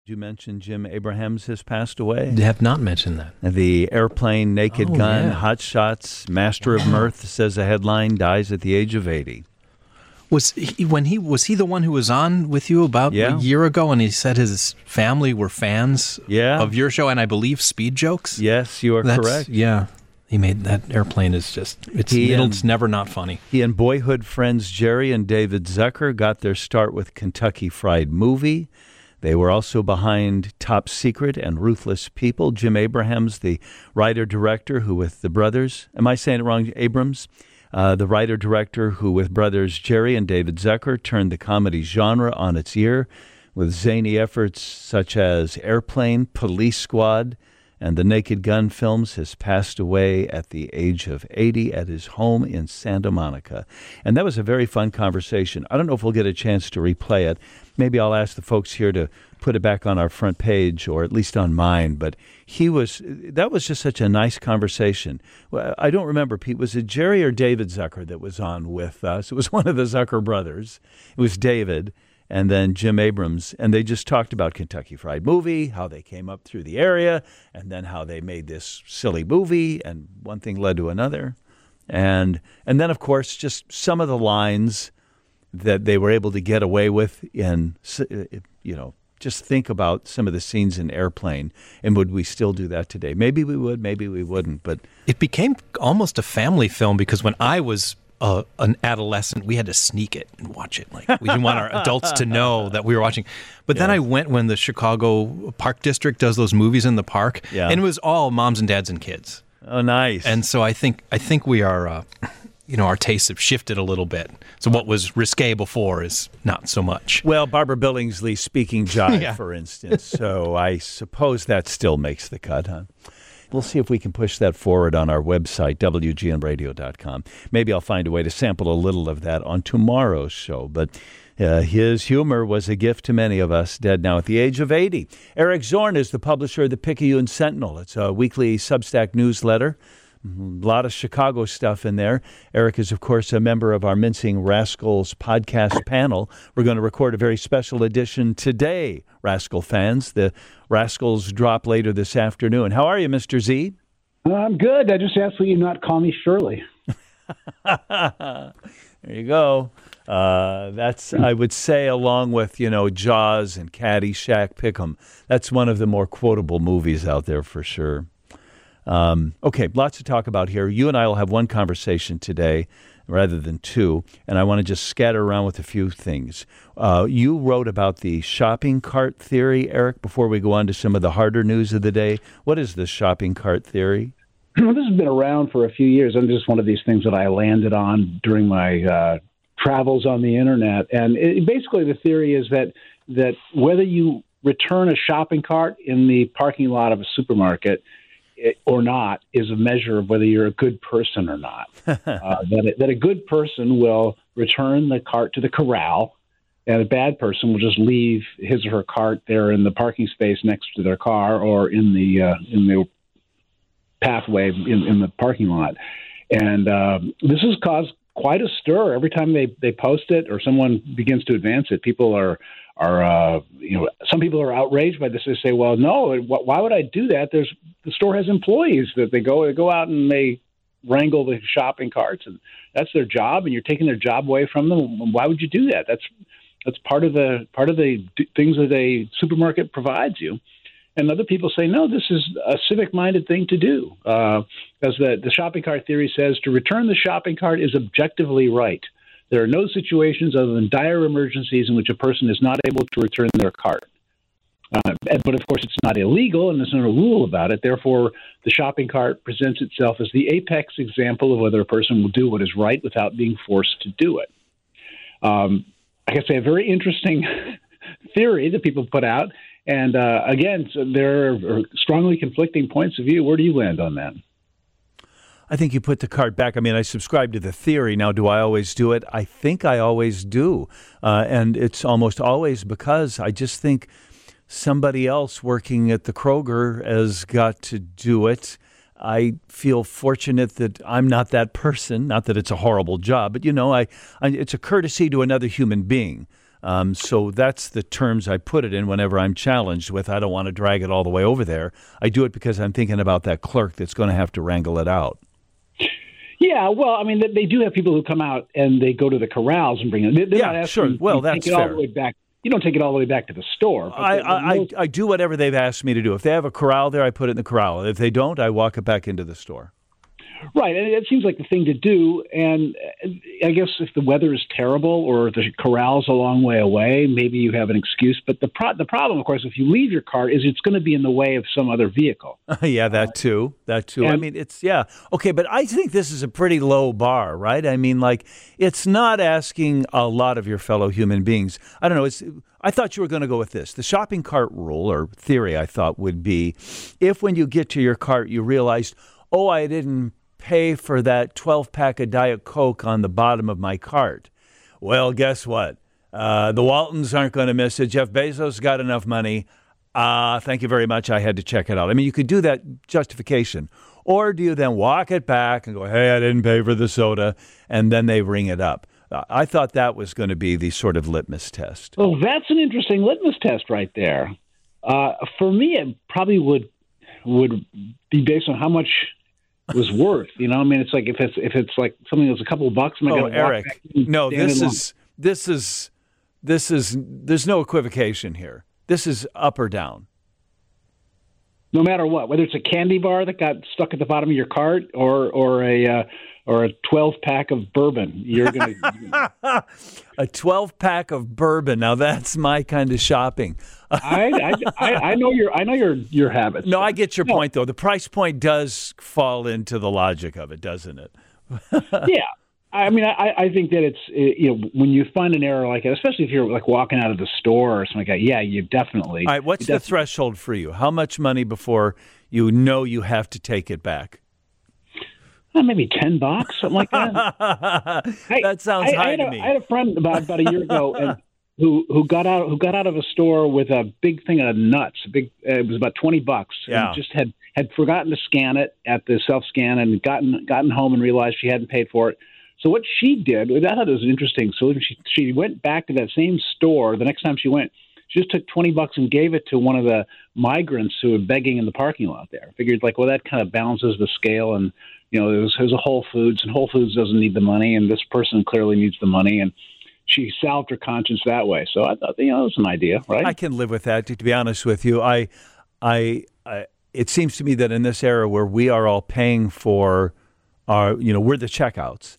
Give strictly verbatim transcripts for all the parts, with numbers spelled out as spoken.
You mentioned Jim Abrahams has passed away. They have not mentioned that. The Airplane, Naked Oh, Gun, yeah. Hot Shots, Master of Mirth, says the headline, dies at the age of eighty. Was he, when he was he the one who was on with you about Yeah. a year ago, and he said his family were fans Yeah. of your show, and I believe Speed Jokes? Yes, you are That's- correct. Yeah. He made that Airplane is just, it's, He, it'll, um, it's never not funny. He and boyhood friends Jerry and David Zucker got their start with Kentucky Fried Movie. They were also behind Top Secret and Ruthless People. Jim Abrahams, the writer-director who with the brothers, am I saying it wrong, Abrams? Uh, the writer-director who with brothers Jerry and David Zucker turned the comedy genre on its ear with zany efforts such as Airplane, Police Squad, and the Naked Gun films, has passed away at the age of eighty at his home in Santa Monica. And that was a very fun conversation. I don't know if we'll get a chance to replay it. Maybe I'll ask the folks here to put it back on our front page, or at least on mine. But he was, that was just such a nice conversation. Well, I don't remember, Pete, was it Jerry or David Zucker that was on with us? It was one of the Zucker brothers. It was David and then Jim Abrams, and they just talked about Kentucky Fried Movie, how they came up through the area, and then how they made this silly movie, and one thing led to another. And and then, of course, just some of the lines that they were able to get away with in, you know, just think about some of the scenes in Airplane, and would we still do that today? Maybe we would, maybe we wouldn't, but... It became almost a family film because when I was uh, an adolescent, we had to sneak it and watch it. Like we didn't want our adults to know that we were watching. But then Yeah. I went when the Chicago Park District does those movies in the park, Yeah. and it was all moms and dads and kids. Oh, nice. And so I think I think we are, uh, you know, our tastes have shifted a little bit. So what was risque before is not so much. Well, Barbara Billingsley speaking jive, Yeah. for instance. So I suppose that still makes the cut, huh? We'll see if we can push that forward on our website, W G N radio dot com. Maybe I'll find a way to sample a little of that on tomorrow's show. But uh, his humor was a gift to many of us, dead now at the age of eighty. Eric Zorn is the publisher of the Picayune Sentinel. It's a weekly Substack newsletter. A lot of Chicago stuff in there. Eric is, of course, a member of our Mincing Rascals podcast panel. We're going to record a very special edition today, Rascal fans. The Rascals drop later this afternoon. How are you, Mister Z? I'm good. I just asked that you not call me Shirley. There you go. Uh, that's, I would say, along with, you know, Jaws and Caddyshack, Pick'em. That's one of the more quotable movies out there for sure. Um, okay, lots to talk about here. You and I will have one conversation today rather than two, and I want to just scatter around with a few things. Uh, you wrote about the shopping cart theory, Eric, before we go on to some of the harder news of the day. What is the shopping cart theory? Well, this has been around for a few years. I'm just one of these things that I landed on during my uh, travels on the internet. And it, basically the theory is that that whether you return a shopping cart in the parking lot of a supermarket or not is a measure of whether you're a good person or not. uh, that, that a good person will return the cart to the corral, and a bad person will just leave his or her cart there in the parking space next to their car or in the uh, in the pathway in, in the parking lot. And um, this has caused quite a stir every time they, they post it or someone begins to advance it. People are are uh, you know, some people are outraged by this. They say, well, no, why would I do that? There's the store has employees that they go they go out and they wrangle the shopping carts, and that's their job, and you're taking their job away from them. Why would you do that? That's that's part of the part of the things that a supermarket provides you. And other people say, no, this is a civic-minded thing to do. Uh, as the, the shopping cart theory says, to return the shopping cart is objectively right. There are no situations other than dire emergencies in which a person is not able to return their cart. Uh, but, of course, it's not illegal, and there's no rule about it. Therefore, the shopping cart presents itself as the apex example of whether a person will do what is right without being forced to do it. Um, I guess a very interesting theory that people put out. And, uh, again, so there are strongly conflicting points of view. Where do you land on that? I think you put the cart back. I mean, I subscribe to the theory. Now, do I always do it? I think I always do. Uh, and it's almost always because I just think somebody else working at the Kroger has got to do it. I feel fortunate that I'm not that person. Not that it's a horrible job, but, you know, I, I it's a courtesy to another human being. Um, so that's the terms I put it in whenever I'm challenged with. I don't want to drag it all the way over there. I do it because I'm thinking about that clerk that's going to have to wrangle it out. Yeah, well, I mean, they, they do have people who come out and they go to the corrals and bring it. They're yeah, not asking, sure. Well, you that's take it all fair. the way back. You don't take it all the way back to the store. But I, the, the I, most, I, I do whatever they've asked me to do. If they have a corral there, I put it in the corral. If they don't, I walk it back into the store. Right, and it seems like the thing to do. And I guess if the weather is terrible or the corral's a long way away, maybe you have an excuse. But the pro- the problem, of course, if you leave your cart, is it's going to be in the way of some other vehicle. yeah, that too. That too. And, I mean, it's, yeah. Okay, but I think this is a pretty low bar, right? I mean, like, it's not asking a lot of your fellow human beings. I don't know. It's. I thought you were going to go with this. The shopping cart rule or theory, I thought, would be if when you get to your cart, you realized, oh, I didn't pay for that twelve pack of Diet Coke on the bottom of my cart. Well, guess what? Uh, the Waltons aren't going to miss it. Jeff Bezos got enough money. Uh, thank you very much. I had to check it out. I mean, you could do that justification. Or do you then walk it back and go, hey, I didn't pay for the soda, and then they ring it up? Uh, I thought that was going to be the sort of litmus test. Well, that's an interesting litmus test right there. Uh, for me, it probably would would be based on how much was worth, you know. I mean, it's like if it's if it's like something that's a couple of bucks. Am I oh, gonna Eric, walk back and no, stand this in is this is this is there's no equivocation here. This is up or down. No matter what, whether it's a candy bar that got stuck at the bottom of your cart or or a uh, or a twelve pack of bourbon, you're gonna a twelve pack of bourbon. Now that's my kind of shopping. I, I, I know your I know your your habits. No, I get your no. point though. The price point does fall into the logic of it, doesn't it? Yeah, I mean, I, I think that it's you know when you find an error like that, especially if you're like walking out of the store or something like that. Yeah, you definitely. All right, what's the threshold for you? How much money before you know you have to take it back? Uh, maybe ten bucks, something like that. That sounds I, high I had to a, me. I had a friend about about a year ago, and who who got out who got out of a store with a big thing of nuts. A big, uh, it was about twenty bucks. Yeah. And just had had forgotten to scan it at the self scan, and gotten gotten home and realized she hadn't paid for it. So what she did, I thought it was interesting. So she she went back to that same store the next time she went. She just took twenty bucks and gave it to one of the migrants who were begging in the parking lot there. Figured like, well, that kind of balances the scale. And, you know, it was, it was a Whole Foods, and Whole Foods doesn't need the money, and this person clearly needs the money. And she salved her conscience that way. So I thought, you know, it was an idea, right? I can live with that. To be honest with you, I, I, I, it seems to me that in this era where we are all paying for our, you know, we're the checkouts,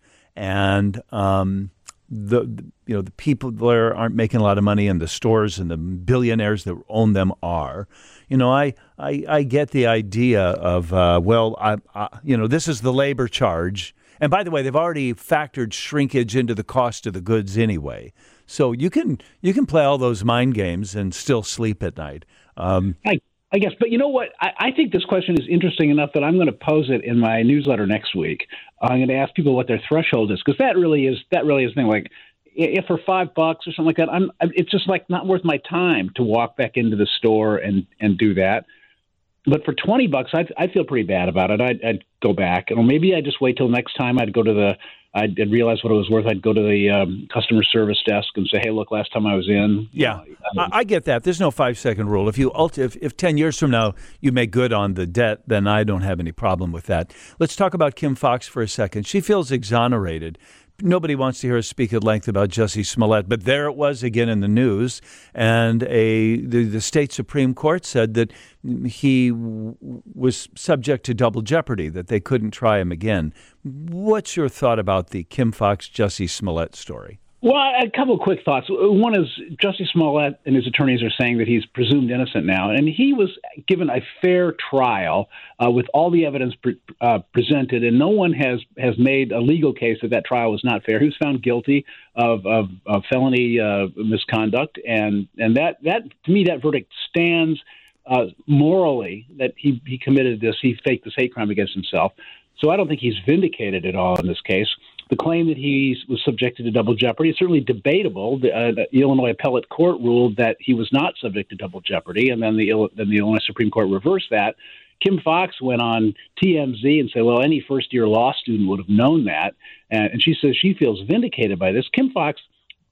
and um, the, the you know the people there aren't making a lot of money, and the stores and the billionaires that own them are. You know, I I, I get the idea of uh, well, I, I you know, this is the labor charge. And by the way, they've already factored shrinkage into the cost of the goods anyway. So you can you can play all those mind games and still sleep at night. Um, I, I guess. But you know what? I, I think this question is interesting enough that I'm going to pose it in my newsletter next week. I'm going to ask people what their threshold is, because that really is that really is the thing. Like, if for five bucks or something like that, I'm it's just like not worth my time to walk back into the store and, and do that. But for twenty bucks, I'd, I'd feel pretty bad about it. I'd, I'd go back, or maybe I'd just wait till next time. I'd go to the, I'd, I'd realize what it was worth. I'd go to the um, customer service desk and say, "Hey, look, last time I was in." Yeah, you know, I, I get that. There's no five second rule. If you if, if ten years from now you make good on the debt, then I don't have any problem with that. Let's talk about Kim Foxx for a second. She feels exonerated. Nobody wants to hear us speak at length about Jussie Smollett, but there it was again in the news, and a the, the state Supreme Court said that he w- was subject to double jeopardy, that they couldn't try him again. What's your thought about the Kim Foxx Jussie Smollett story? Well, a couple of quick thoughts. One is Jussie Smollett and his attorneys are saying that he's presumed innocent now, and he was given a fair trial uh, with all the evidence pre- uh, presented, and no one has, has made a legal case that that trial was not fair. He was found guilty of, of, of felony uh, misconduct, and and that, that to me, that verdict stands uh, morally, that he, he committed this, he faked this hate crime against himself. So I don't think he's vindicated at all in this case. The claim that he was subjected to double jeopardy is certainly debatable. The, uh, the Illinois Appellate Court ruled that he was not subject to double jeopardy, and then the, then the Illinois Supreme Court reversed that. Kim Foxx went on T M Z and said, well, any first-year law student would have known that, and, and she says she feels vindicated by this. Kim Foxx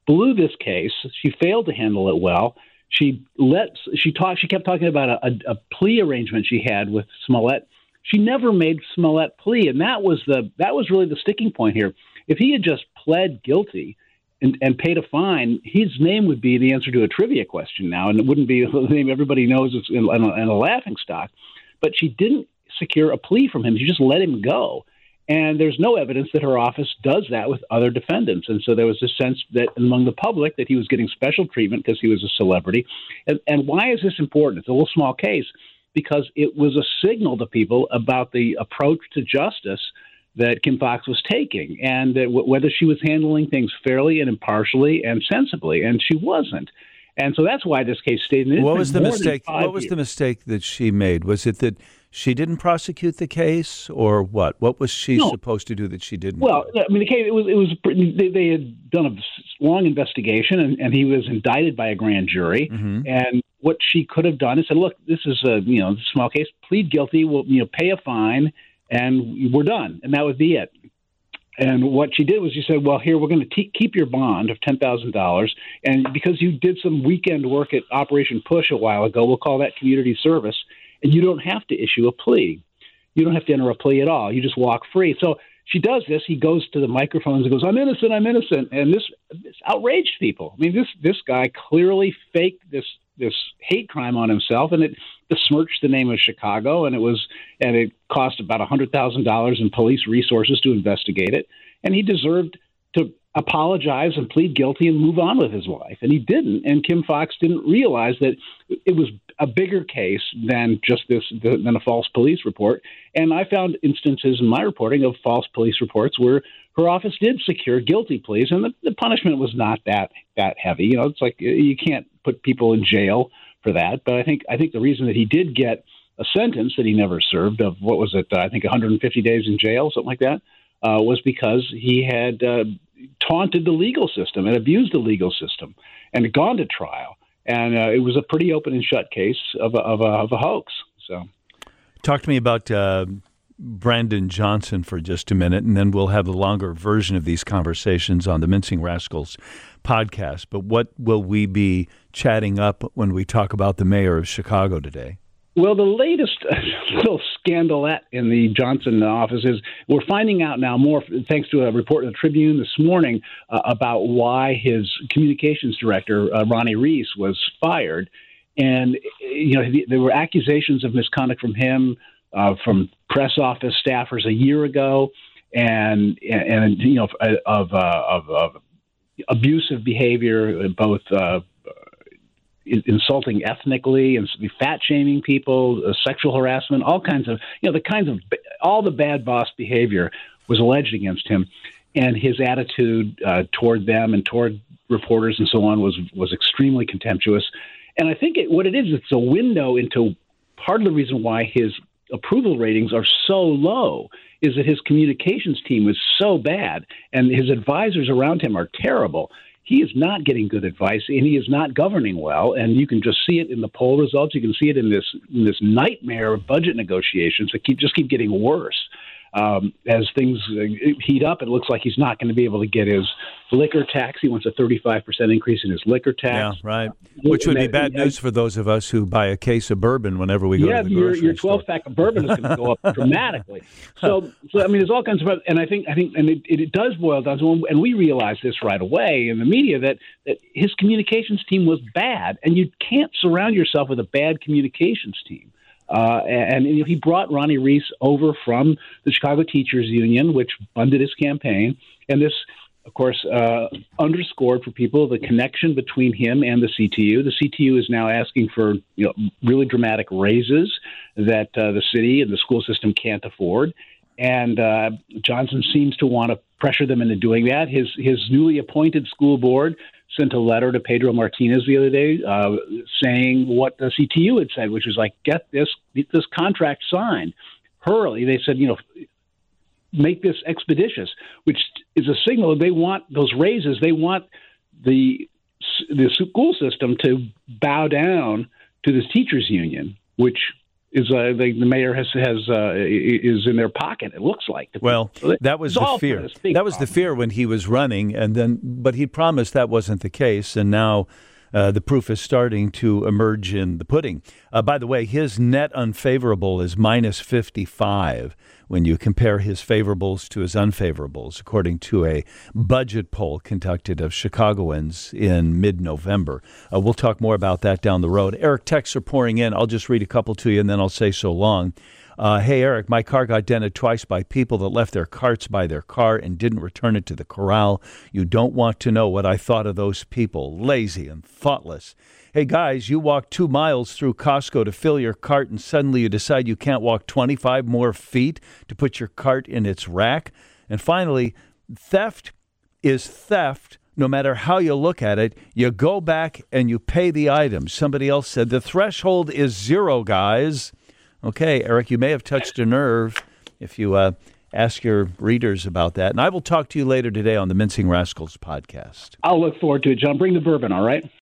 blew this case. She failed to handle it well. She let she talked. She kept talking about a, a, a plea arrangement she had with Smollett. She never made Smollett plea, and that was the that was really the sticking point here. If he had just pled guilty and, and paid a fine, his name would be the answer to a trivia question now, and it wouldn't be the name everybody knows is in, in, a, in a laughing stock. But she didn't secure a plea from him. She just let him go. And there's no evidence that her office does that with other defendants. And so there was a sense that among the public that he was getting special treatment because he was a celebrity. And, and why is this important? It's a little small case because it was a signal to people about the approach to justice that Kim Foxx was taking and that w- whether she was handling things fairly and impartially and sensibly. And she wasn't. And so that's why this case stayed in. What was the mistake? What was the mistake that she made? Was it that she didn't prosecute the case, or what? What was she no. supposed to do that she didn't? Well, do? I mean, the case it was it was they, they had done a long investigation, and, and he was indicted by a grand jury. Mm-hmm. And what she could have done is said, "Look, this is a you know small case. Plead guilty. We'll you know pay a fine, and we're done, and that would be it." And what she did was she said, well, here, we're going to te- keep your bond of ten thousand dollars. And because you did some weekend work at Operation Push a while ago, we'll call that community service. And you don't have to issue a plea. You don't have to enter a plea at all. You just walk free. So she does this. He goes to the microphones and goes, I'm innocent, I'm innocent. And this, this outraged people. I mean, this this guy clearly faked this this hate crime on himself, and it besmirched the name of Chicago, and it was and it cost about one hundred thousand dollars in police resources to investigate it. And he deserved to apologize and plead guilty and move on with his life. And he didn't. And Kim Foxx didn't realize that it was a bigger case than just this, than a false police report. And I found instances in my reporting of false police reports where her office did secure guilty pleas, and the, the punishment was not that that heavy. You know, it's like you can't put people in jail for that. But I think I think the reason that he did get a sentence that he never served of, what was it, uh, I think one hundred fifty days in jail, something like that, uh, was because he had uh, taunted the legal system and abused the legal system and had gone to trial. And uh, it was a pretty open and shut case of a, of a, of a hoax. So, talk to me about uh, Brandon Johnson for just a minute, and then we'll have the longer version of these conversations on the Mincing Rascals podcast. But what will we be chatting up when we talk about the mayor of Chicago today? Well, the latest little scandalette in the Johnson office is we're finding out now more, thanks to a report in the Tribune this morning, uh, about why his communications director, uh, Ronnie Reese, was fired. And, you know, there were accusations of misconduct from him, uh, from press office staffers a year ago, and, and, and you know, of, uh, of, of abusive behavior, both uh insulting ethnically and fat shaming people, uh, sexual harassment, all kinds of, you know, the kinds of, all the bad boss behavior was alleged against him. And his attitude uh, toward them and toward reporters and so on was, was extremely contemptuous. And I think it, what it is, it's a window into part of the reason why his approval ratings are so low is that his communications team is so bad and his advisors around him are terrible. He is not getting good advice, and he is not governing well. And you can just see it in the poll results. You can see it in this in this nightmare of budget negotiations that keep just keep getting worse. Um, as things heat up, it looks like he's not going to be able to get his liquor tax. He wants a thirty-five percent increase in his liquor tax. Yeah, right. Which would be bad news for those of us who buy a case of bourbon whenever we go yeah, to the your, grocery your twelve store. pack of bourbon is going to go up dramatically. So, so I mean, there's all kinds of, and I think, I think, and it, it does boil down to, and we realized this right away in the media that that his communications team was bad, and you can't surround yourself with a bad communications team. Uh, and, and he brought Ronnie Reese over from the Chicago Teachers Union, which funded his campaign. And this, of course, uh, underscored for people the connection between him and the C T U. The C T U is now asking for, you know, really dramatic raises that uh, the city and the school system can't afford. And uh, Johnson seems to want to pressure them into doing that. His his newly appointed school board sent a letter to Pedro Martinez the other day uh, saying what the C T U had said, which was like, get this this contract signed. Hurley, they said, you know, make this expeditious, which is a signal they want those raises. They want the the school system to bow down to the teachers union, which is uh, the, the mayor has has uh, is in their pocket. It looks like. Well, that was the fear. That was the fear when he was running, and then but he promised that wasn't the case, and now uh, the proof is starting to emerge in the pudding. Uh, by the way, his net unfavorable is minus fifty-five when you compare his favorables to his unfavorables, according to a budget poll conducted of Chicagoans in mid-November. Uh, we'll talk more about that down the road. Eric, texts are pouring in. I'll just read a couple to you, and then I'll say so long. Uh, hey, Eric, my car got dented twice by people that left their carts by their car and didn't return it to the corral. You don't want to know what I thought of those people. Lazy and thoughtless. Hey, guys, you walk two miles through Costco to fill your cart, and suddenly you decide you can't walk twenty-five more feet to put your cart in its rack. And finally, theft is theft. No matter how you look at it, you go back and you pay the item. Somebody else said the threshold is zero, guys. Okay, Eric, you may have touched a nerve if you uh, ask your readers about that. And I will talk to you later today on the Mincing Rascals podcast. I'll look forward to it, John. Bring the bourbon, all right?